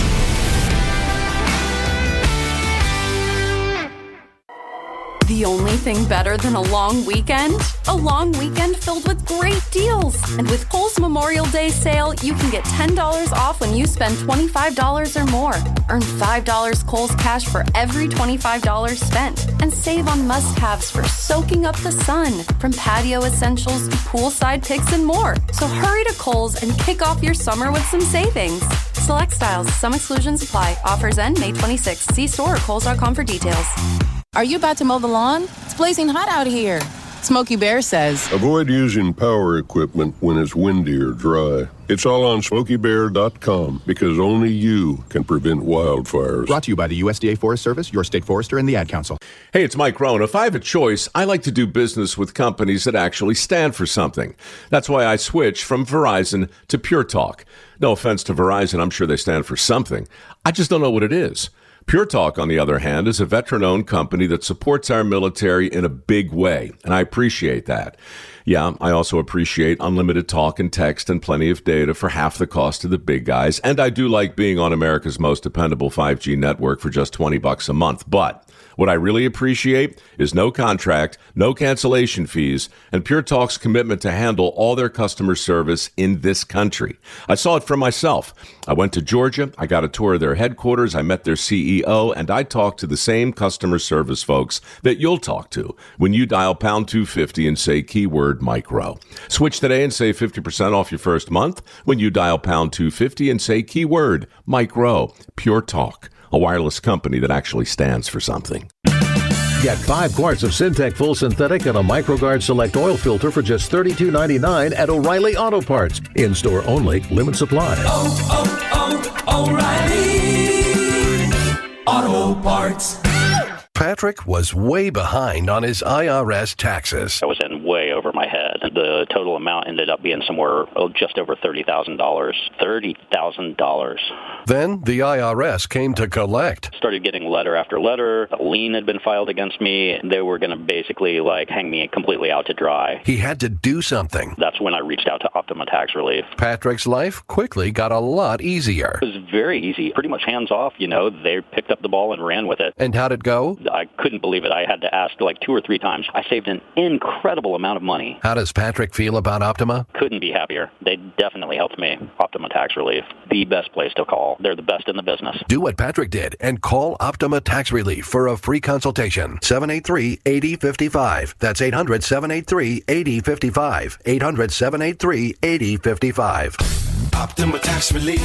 The only thing better than a long weekend? A long weekend filled with great deals. And with Kohl's Memorial Day sale, you can get $10 off when you spend $25 or more. Earn $5 Kohl's cash for every $25 spent. And save on must-haves for soaking up the sun, from patio essentials to poolside picks and more. So hurry to Kohl's and kick off your summer with some savings. Select styles. Some exclusions apply. Offers end May 26th. See store or Kohls.com for details. Are you about to mow the lawn? It's blazing hot out here. Smokey Bear says, avoid using power equipment when it's windy or dry. It's all on SmokeyBear.com because only you can prevent wildfires. Brought to you by the USDA Forest Service, your state forester, and the Ad Council. Hey, it's Mike Rohn. If I have a choice, I like to do business with companies that actually stand for something. That's why I switched from Verizon to Pure Talk. No offense to Verizon, I'm sure they stand for something. I just don't know what it is. Pure Talk, on the other hand, is a veteran-owned company that supports our military in a big way, and I appreciate that. Yeah, I also appreciate unlimited talk and text and plenty of data for half the cost of the big guys, and I do like being on America's most dependable 5G network for just $20 a month, but what I really appreciate is no contract, no cancellation fees, and Pure Talk's commitment to handle all their customer service in this country. I saw it for myself. I went to Georgia, I got a tour of their headquarters, I met their CEO, and I talked to the same customer service folks that you'll talk to when you dial pound 250 and say keyword Mike Rowe. Switch today and save 50% off your first month when you dial pound 250 and say keyword Mike Rowe. Pure Talk, a wireless company that actually stands for something. Get 5 quarts of Syntec Full Synthetic and a MicroGuard Select Oil Filter for just $32.99 at O'Reilly Auto Parts. In-store only. Limit supply. O'Reilly Auto Parts. Patrick was way behind on his IRS taxes. I was in way over my head. The total amount ended up being somewhere just over $30,000. $30,000. Then the IRS came to collect. Started getting letter after letter. A lien had been filed against me. They were going to basically hang me completely out to dry. He had to do something. That's when I reached out to Optima Tax Relief. Patrick's life quickly got a lot easier. It was very easy. Pretty much hands off. They picked up the ball and ran with it. And how'd it go? I couldn't believe it. I had to ask 2 or 3 times. I saved an incredible amount of money. How does Patrick feel about Optima? Couldn't be happier. They definitely helped me. Optima Tax Relief. The best place to call. They're the best in the business. Do what Patrick did and call Optima Tax Relief for a free consultation. 783-8055. That's 800-783-8055. 800-783-8055. Optima Tax Relief.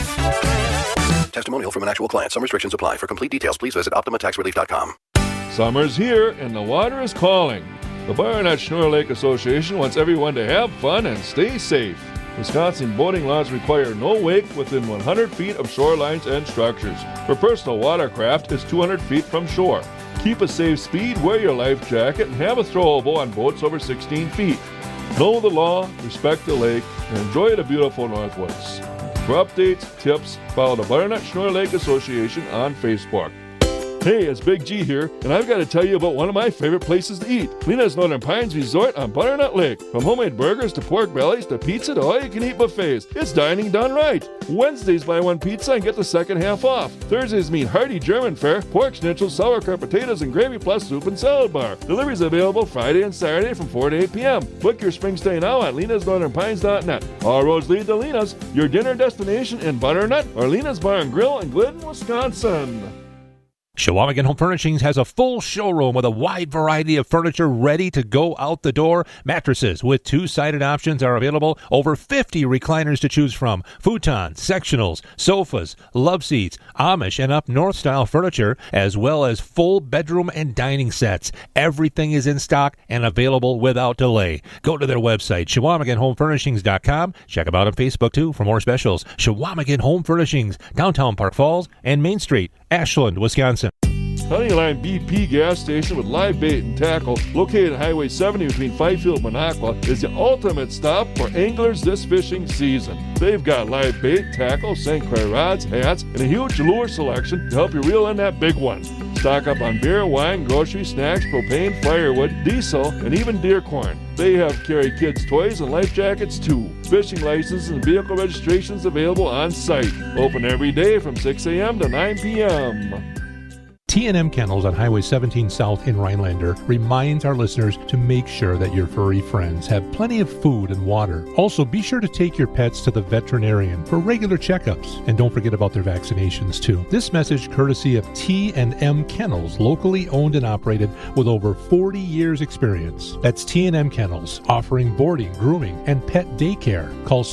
Testimonial from an actual client. Some restrictions apply. For complete details, please visit OptimaTaxRelief.com. Summer's here and the water is calling. The Baronet Schnorr Lake Association wants everyone to have fun and stay safe. Wisconsin boating laws require no wake within 100 feet of shorelines and structures. For personal watercraft, it's 200 feet from shore. Keep a safe speed, wear your life jacket, and have a throwable on boats over 16 feet. Know the law, respect the lake, and enjoy the beautiful Northwoods. For updates, tips, follow the Baronet Schnorr Lake Association on Facebook. Hey, it's Big G here, and I've got to tell you about one of my favorite places to eat, Lena's Northern Pines Resort on Butternut Lake. From homemade burgers to pork bellies to pizza to all-you-can-eat buffets, it's dining done right. Wednesdays buy 1 pizza and get the second half off. Thursdays meet hearty German fare, pork schnitzel, sauerkraut potatoes, and gravy plus soup and salad bar. Deliveries available Friday and Saturday from 4 to 8 p.m. Book your spring stay now at lenasnorthernpines.net. All roads lead to Lena's, your dinner destination in Butternut, or Lena's Bar and Grill in Glidden, Wisconsin. Chequamegon Home Furnishings has a full showroom with a wide variety of furniture ready to go out the door. Mattresses with 2-sided options are available. Over 50 recliners to choose from. Futons, sectionals, sofas, love seats, Amish and up north style furniture, as well as full bedroom and dining sets. Everything is in stock and available without delay. Go to their website, ChequamegonHomeFurnishings.com. Check them out on Facebook too for more specials. Chequamegon Home Furnishings, downtown Park Falls and Main Street, Ashland, Wisconsin. Honeyline BP gas station with live bait and tackle located on Highway 70 between Fifield and Minocqua is the ultimate stop for anglers this fishing season. They've got live bait, tackle, St. Clair rods, hats, and a huge lure selection to help you reel in that big one. Stock up on beer, wine, groceries, snacks, propane, firewood, diesel, and even deer corn. They have carry kids' toys and life jackets too. Fishing licenses and vehicle registrations available on site. Open every day from 6 a.m. to 9 p.m. T&M Kennels on Highway 17 South in Rhinelander reminds our listeners to make sure that your furry friends have plenty of food and water. Also, be sure to take your pets to the veterinarian for regular checkups. And don't forget about their vaccinations, too. This message courtesy of T&M Kennels, locally owned and operated with over 40 years experience. That's T&M Kennels, offering boarding, grooming, and pet daycare. Call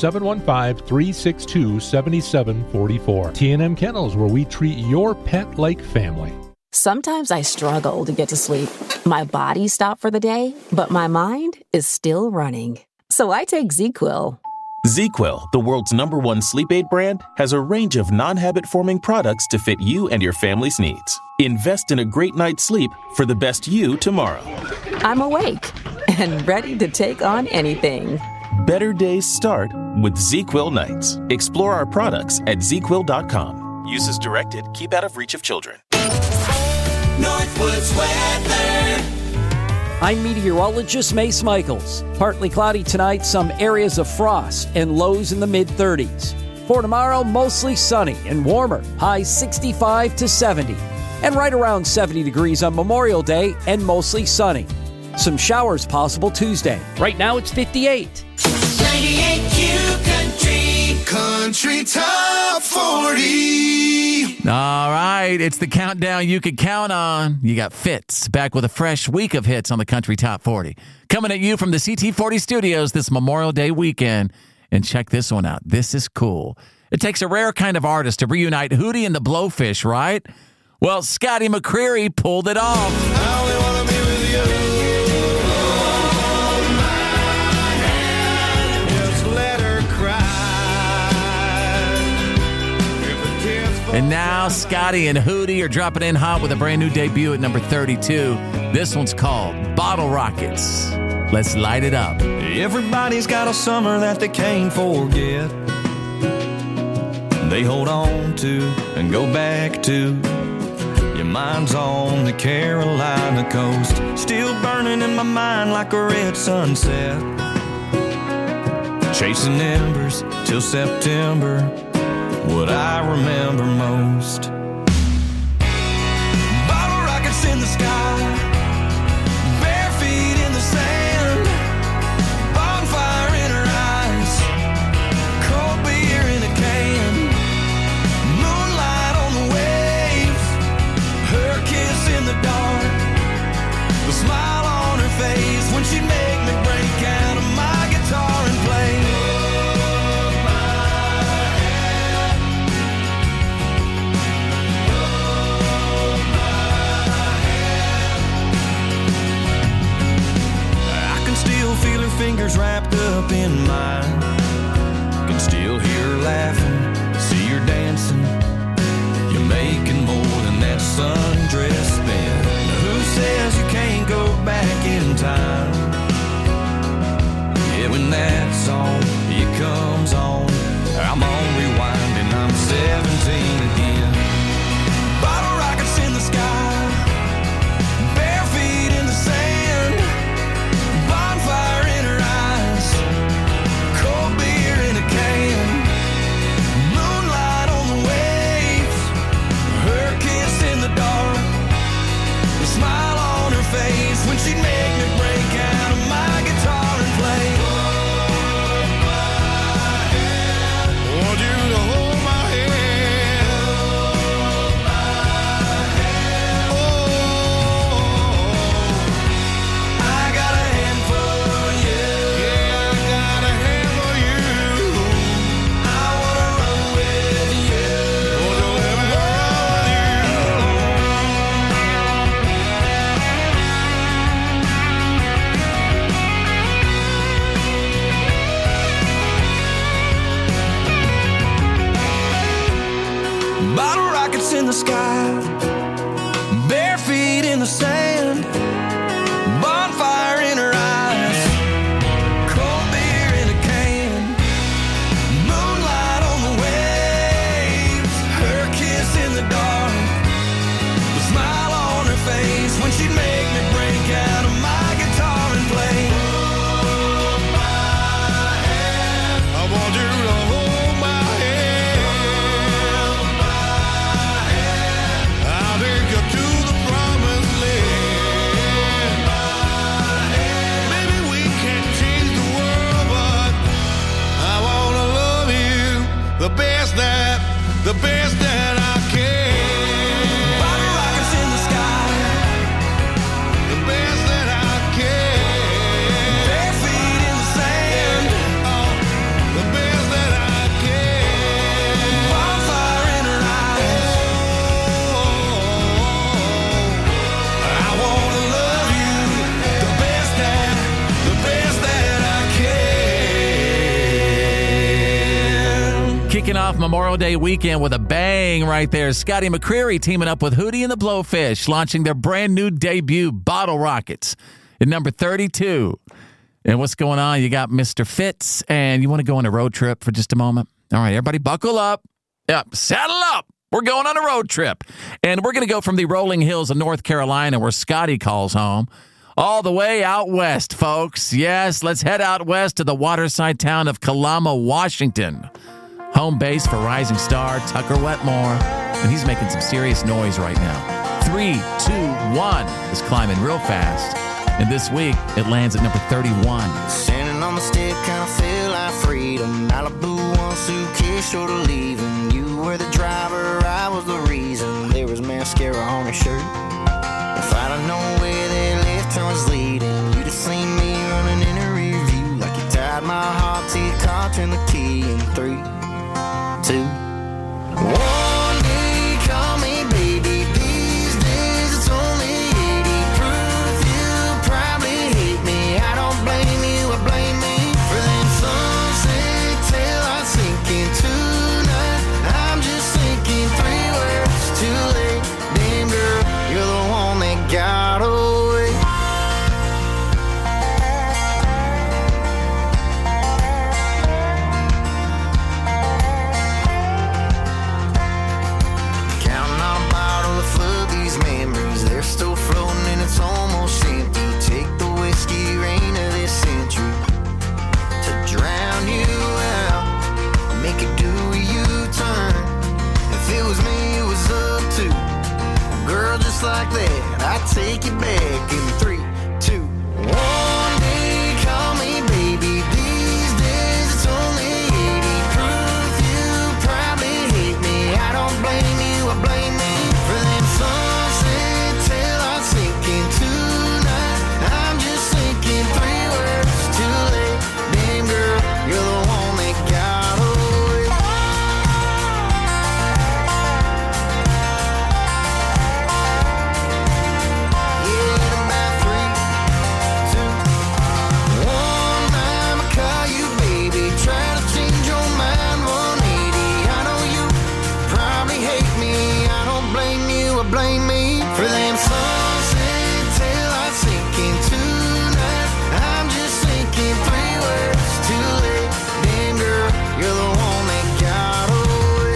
715-362-7744. T&M Kennels, where we treat your pet like family. Sometimes I struggle to get to sleep. My body stopped for the day, but my mind is still running. So I take ZzzQuil. ZzzQuil, the world's #1 sleep aid brand, has a range of non-habit-forming products to fit you and your family's needs. Invest in a great night's sleep for the best you tomorrow. I'm awake and ready to take on anything. Better days start with ZzzQuil nights. Explore our products at ZzzQuil.com. Use as directed. Keep out of reach of children. Northwoods weather. I'm meteorologist Mace Michaels. Partly cloudy tonight, some areas of frost and lows in the mid-30s. For tomorrow, mostly sunny and warmer, highs 65 to 70. And right around 70 degrees on Memorial Day and mostly sunny. Some showers possible Tuesday. Right now it's 58. 98Q Country Top 40. All right, it's the countdown you could count on. You got Fitz back with a fresh week of hits on the Country Top 40. Coming at you from the CT40 studios this Memorial Day weekend. And check this one out. This is cool. It takes a rare kind of artist to reunite Hootie and the Blowfish, right? Well, Scotty McCreery pulled it off. I only wanna be you. Hold my hand, just let her cry. And now Scotty and Hootie are dropping in hot with a brand new debut at number 32. This one's called Bottle Rockets. Let's light it up. Everybody's got a summer that they can't forget. They hold on to and go back to. Your mind's on the Carolina coast, still burning in my mind like a red sunset. Chasing embers till September, what I remember most. Bottle rockets in the sky, bare feet in the sand, bonfire in her eyes, cold beer in a can, moonlight on the waves, her kiss in the dark, the smile on her face when she'd make me break out of my guitar and play. Feel her fingers wrapped up in mine. Can still hear her laughing, see her dancing. You're making more than that sundress spin. Who says you can't go back in time? Yeah, when that song, it comes on, I'm on rewind and I'm 17 again. Bottle rockets in the sky, bare feet in the sand, bonfire in her eyes, cold beer in a can, moonlight on the waves, her kiss in the dark, the smile on her face when she'd make me break out of my guitar and play. Want you to hold my hand. I got a hand for you. Yeah, I got a hand for you. I wanna run with you. Wanna let me run. Bottle rockets in the sky, bare feet in the sand, bonfire in her eyes, cold beer in a can, moonlight on the waves, her kiss in the dark, the smile on her face when she'd make me break out of my guitar and play. I want you to hold my hand. I'll take you to the promised land. Maybe we can't change the world, but I wanna love you the best that I can. Bottle rockets in the sky, the best that I can. Bare feet in the sand, the best that I can. Bonfire in her eyes. I wanna love you the best that I can. Kicking off Memorial Day weekend with a bang right there. Scotty McCreery teaming up with Hootie and the Blowfish, launching their brand new debut, Bottle Rockets, at number 32. And what's going on? You got Mr. Fitz, and you want to go on a road trip for just a moment? All right, everybody buckle up. Yep, saddle up. We're going on a road trip. And we're going to go from the rolling hills of North Carolina, where Scotty calls home, all the way out west, folks. Yes, let's head out west to the waterside town of Kalama, Washington. Home base for rising star Tucker Wetmore. And he's making some serious noise right now. 3, 2, 1 is climbing real fast. And this week, it lands at number 31. Standing on the step, kind of feel like freedom. Malibu, one suitcase short of leaving. You were the driver, I was the reason. There was mascara on her shirt. If I'd have known where that left turn was leading, you'd have seen me running in a rear view. Like you tied my heart to your car, turn the key in 3, 2, 1. One day, call me baby. These days, it's only 80 proof. You just like that, I take you back in 3, 2, 1 day, call me baby. These days it's only 80 proof. You probably hate me. I don't blame you, I blame me for them sunset till I sink in tonight. I'm just thinking 3 words too late. Damn girl, you're the one that got away. Yeah, about 3, 2, 1. I'ma call you baby. Try to change your mind 180. I know you probably hate me. I don't blame you, I blame me for them sunset till I sink in tonight. I'm just thinking 3 words too late. Damn girl, you're the one that got away.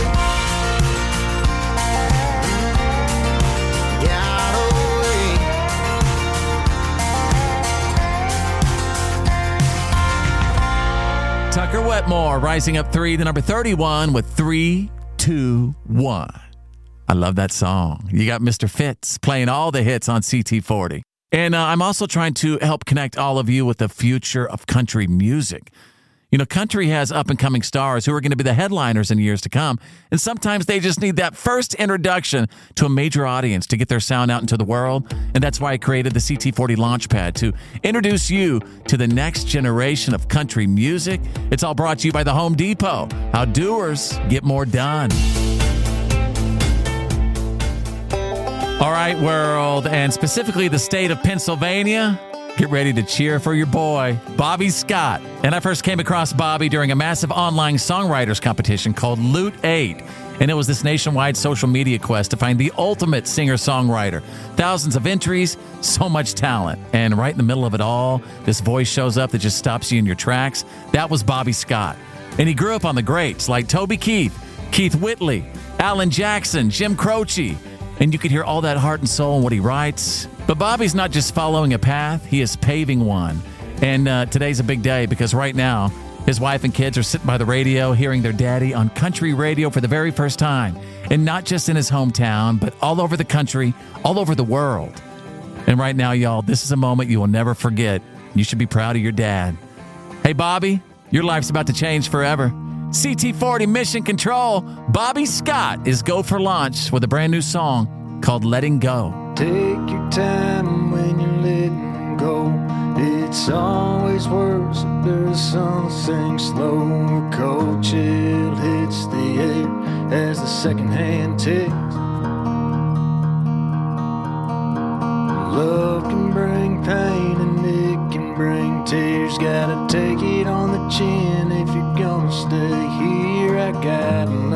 Got away. Tucker Wetmore rising up 3 to number 31 with 3, 2, 1. I love that song. You got Mr. Fitz playing all the hits on CT40. And I'm also trying to help connect all of you with the future of country music. You know, country has up-and-coming stars who are going to be the headliners in years to come, and sometimes they just need that first introduction to a major audience to get their sound out into the world, and that's why I created the CT40 Launchpad to introduce you to the next generation of country music. It's all brought to you by the Home Depot. How doers get more done. All right, world, and specifically the state of Pennsylvania, get ready to cheer for your boy, Bobby Scott. And I first came across Bobby during a massive online songwriters competition called Loot 8. And it was this nationwide social media quest to find the ultimate singer-songwriter. Thousands of entries, so much talent. And right in the middle of it all, this voice shows up that just stops you in your tracks. That was Bobby Scott. And he grew up on the greats like Toby Keith, Keith Whitley, Alan Jackson, Jim Croce. And you could hear all that heart and soul in what he writes. But Bobby's not just following a path, he is paving one. And today's a big day because right now, his wife and kids are sitting by the radio hearing their daddy on country radio for the very first time. And not just in his hometown, but all over the country, all over the world. And right now, y'all, this is a moment you will never forget. You should be proud of your dad. Hey, Bobby, your life's about to change forever. CT40 Mission Control, Bobby Scott is go for launch with a brand new song called Letting Go. Take your time when you're letting go. It's always worse if there's something slow. A cold chill hits the air as the second hand ticks. Love can bring pain and it can bring tears. Gotta take it on the chin if you're gonna stay here. I got